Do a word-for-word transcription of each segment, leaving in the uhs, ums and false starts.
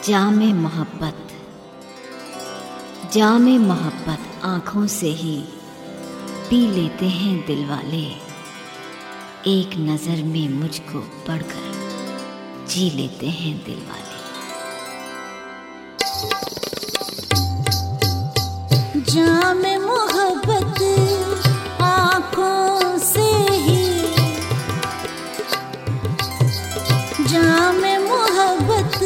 जामे मोहब्बत, जामे मोहब्बत आँखों से ही पी लेते हैं दिल वाले। एक नज़र में मुझको पढ़कर जी लेते हैं दिल वाले। जामे मोहब्बत आँखों से ही, जामे मोहब्बत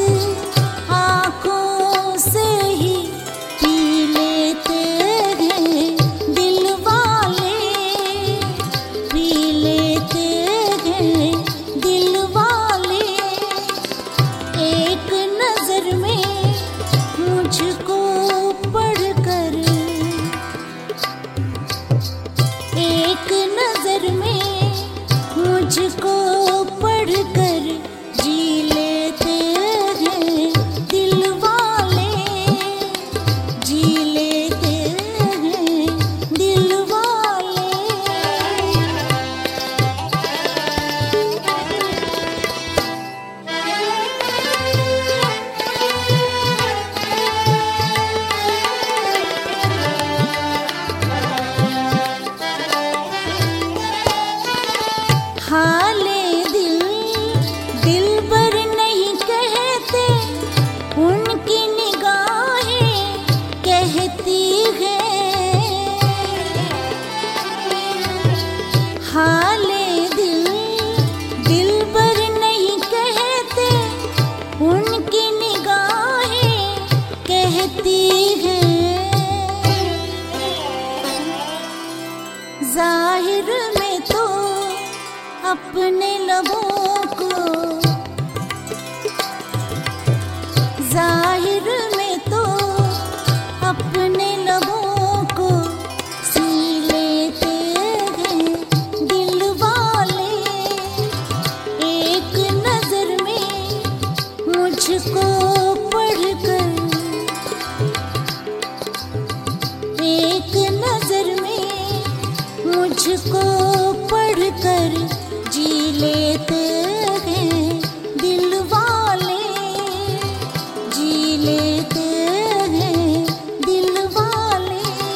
आँखों से ही पी लेते हैं दिल वाले, पी लेते हैं दिल वाले। एक नजर में मुझको पढ़कर, एक नजर में मुझको पढ़कर जी लेते हैं दिल वाले, जी लेते हैं दिल वाले। हाले दिल दिल पर नहीं कहते, उनकी निगाहें कहती हैं। हाले दिल दिल पर नहीं कहते, उनकी निगाहें कहती हैं। जाहिर में तो अपने लबों को, जाहिर में तो अपने लबों को सी लेते हैं दिल वाले। एक नजर में मुझको पढ़कर, एक नजर में मुझको पढ़कर जी लेते हैं दिल वाले, जी लेते हैं दिल वाले।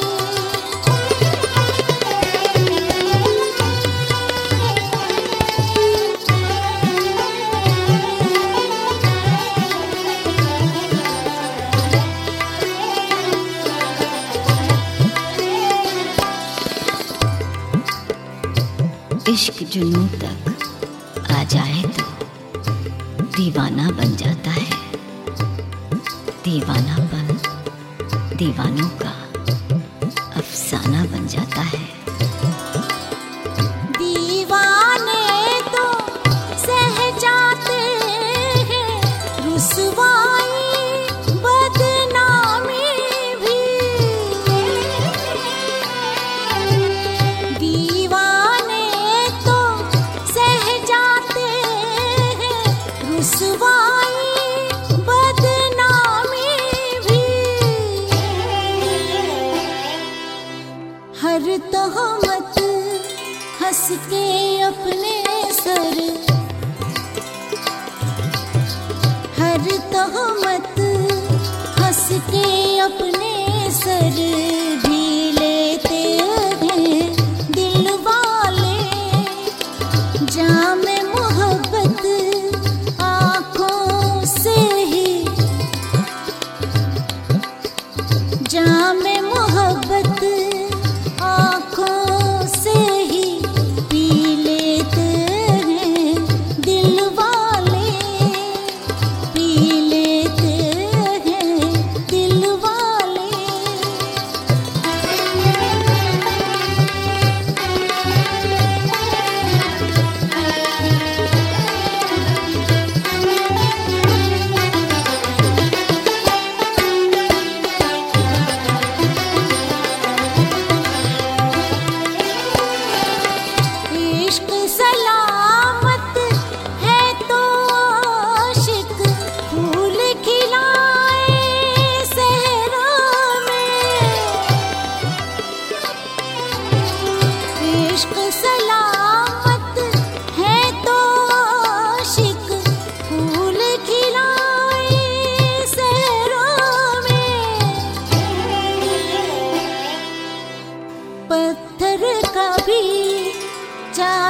इश्क जुनून तक आ जाए तो दीवाना बन जाता है। दीवानापन दीवानों का अफसाना बन जाता है। दीवाने तो सह जाते हैं रुसवाई बदनामी भी, दीवाने तो सह जाते हैं रुसवाई बदनामी भी। हर तहमत हंस के अपने सर, हर तहमत हंस के अपने सर भी लेते हैं दिल वाले। जामे मोहब्बत आँखों से ही, जामे मोहब्बत आँखों से ही पी लेते हैं दिल वाले, पी लेते हैं दिल वाले।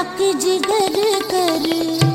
खाक जिगर कर